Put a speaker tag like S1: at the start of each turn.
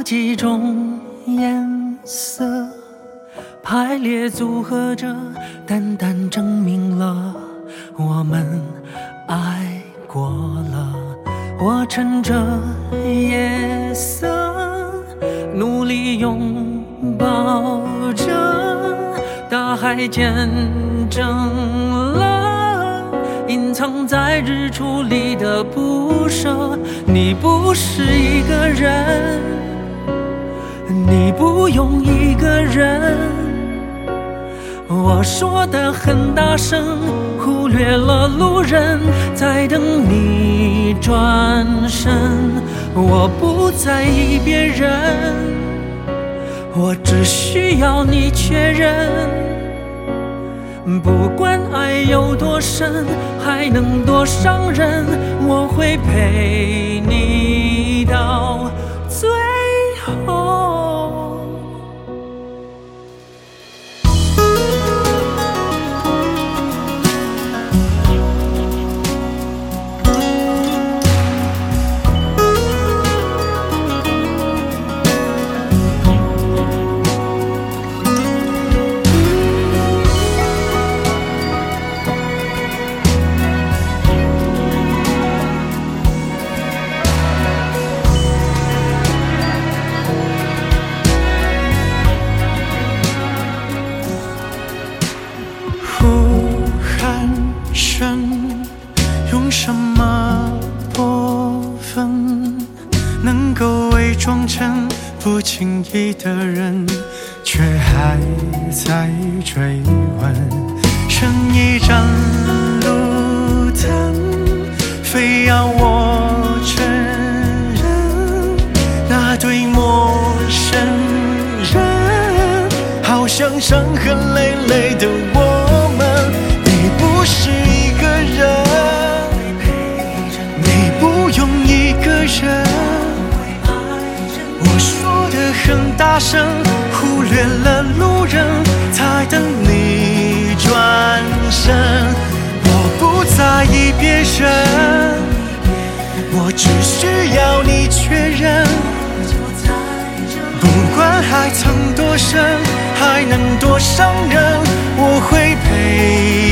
S1: 几种颜色排列组合着，淡淡证明了我们爱过了。我乘着夜色，努力拥抱着大海，见证了隐藏在日出里的不舍。你不是一个人，你不用一个人。我说得很大声，忽略了路人在等你转身。我不在意别人，我只需要你确认。不管爱有多深，还能多伤人，我会陪你到最后。用什么过分能够伪装成不经意的人，却还在追问。剩一盏路灯，非要我承认，那对陌生人好像伤痕累累的我们。你不是一个人，你不用一个人。我说得很大声，忽略了路人在等你转身。我不在意别人，我只需要你确认。不管海曾多深，还能多伤人，我会陪